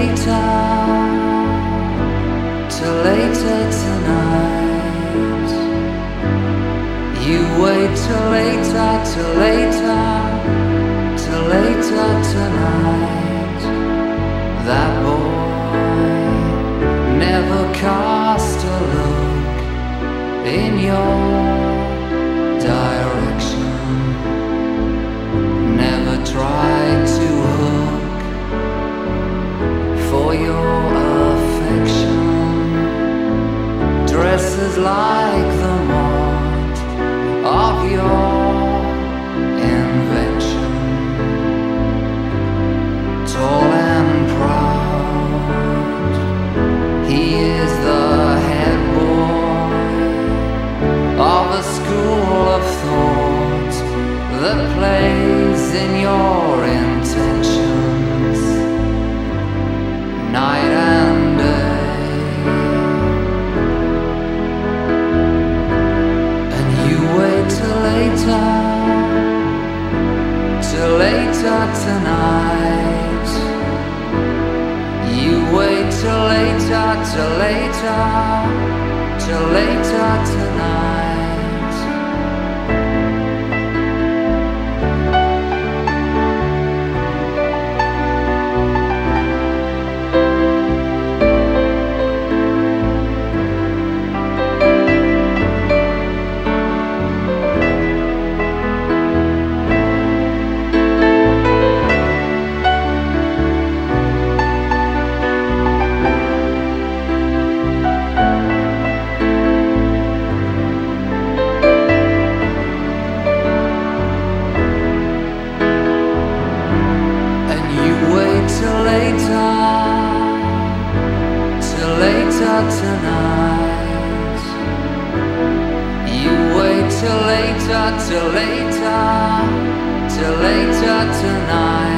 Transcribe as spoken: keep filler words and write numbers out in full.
later, till later tonight. You wait till later, till later, till later tonight. That boy never cast a look in your direction, never tried to hook for your affection. Dresses like the mold of your invention, tall and proud. He is the head boy of a school of thought that plays in your intentions night and day. And you wait till later, till later tonight. You wait till later, till later, till later tonight. Tonight, you wait till later, till later, till later tonight.